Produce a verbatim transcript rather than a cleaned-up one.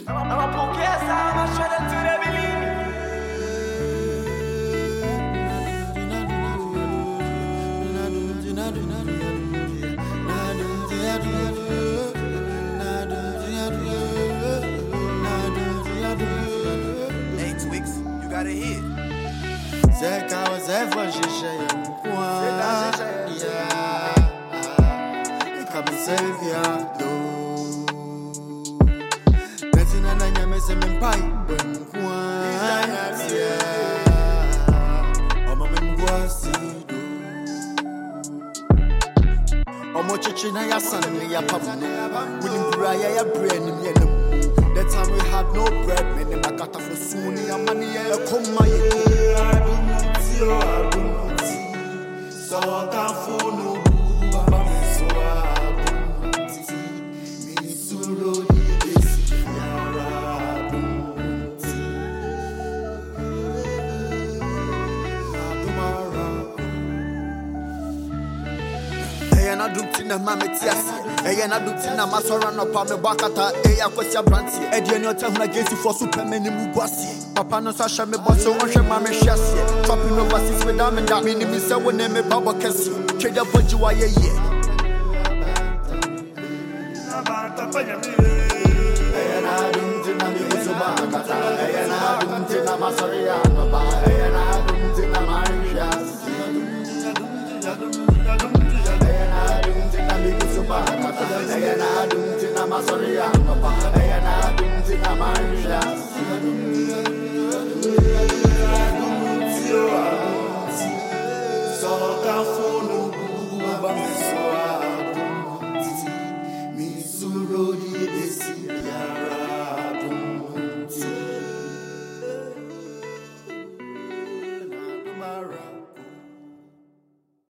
I'm a Pokemon, I'm a shredder to the believe. Hey Twix, you got a hit. Zeka was ever shisha yeah. You come and save ya do. Nothing and I am missing in pipe when yeah. I'm a mingwasi do. I'm a chichina ya son ya papa. Willing Braya ya brain in yellow. That time we had no bread, many makata for soon, your money, a comma. So I can't fool no Baba, so I me suro this yara. I do tina mametias, and I do tina masora no pame bakata, a aquatia branty, and you know tell against you for superman in Mugwasi. Papa no sasha me boss so much mamma chassis, chopping over six with them and that meaning me so when name me Baba Cassie, trade up what you are ye. And I don't tina me so bakata, and I don't tina masoria no ba, and I don't tina marriage. I don't think I'm a sorry, I'm a papa, and I don't think I'm a so can follow me, Suro, the